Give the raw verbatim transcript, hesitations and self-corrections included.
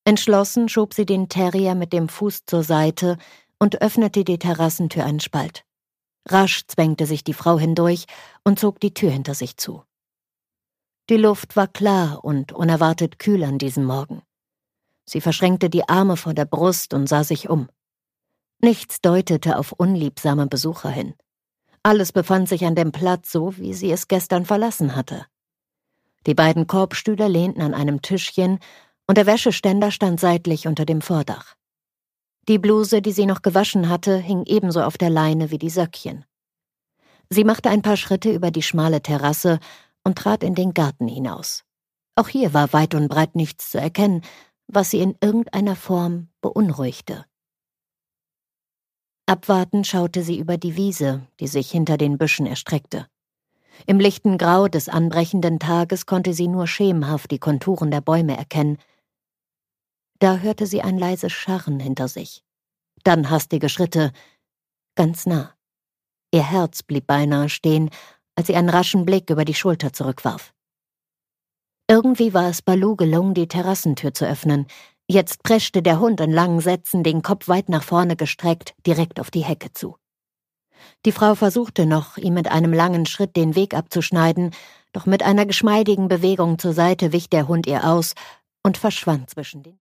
Entschlossen schob sie den Terrier mit dem Fuß zur Seite und öffnete die Terrassentür einen Spalt. Rasch zwängte sich die Frau hindurch und zog die Tür hinter sich zu. Die Luft war klar und unerwartet kühl an diesem Morgen. Sie verschränkte die Arme vor der Brust und sah sich um. Nichts deutete auf unliebsame Besucher hin. Alles befand sich an dem Platz so, wie sie es gestern verlassen hatte. Die beiden Korbstühle lehnten an einem Tischchen und der Wäscheständer stand seitlich unter dem Vordach. Die Bluse, die sie noch gewaschen hatte, hing ebenso auf der Leine wie die Söckchen. Sie machte ein paar Schritte über die schmale Terrasse und trat in den Garten hinaus. Auch hier war weit und breit nichts zu erkennen, was sie in irgendeiner Form beunruhigte. Abwartend schaute sie über die Wiese, die sich hinter den Büschen erstreckte. Im lichten Grau des anbrechenden Tages konnte sie nur schemenhaft die Konturen der Bäume erkennen. Da hörte sie ein leises Scharren hinter sich. Dann hastige Schritte, ganz nah. Ihr Herz blieb beinahe stehen, als sie einen raschen Blick über die Schulter zurückwarf. Irgendwie war es Baloo gelungen, die Terrassentür zu öffnen. Jetzt preschte der Hund in langen Sätzen, den Kopf weit nach vorne gestreckt, direkt auf die Hecke zu. Die Frau versuchte noch, ihm mit einem langen Schritt den Weg abzuschneiden, doch mit einer geschmeidigen Bewegung zur Seite wich der Hund ihr aus und verschwand zwischen den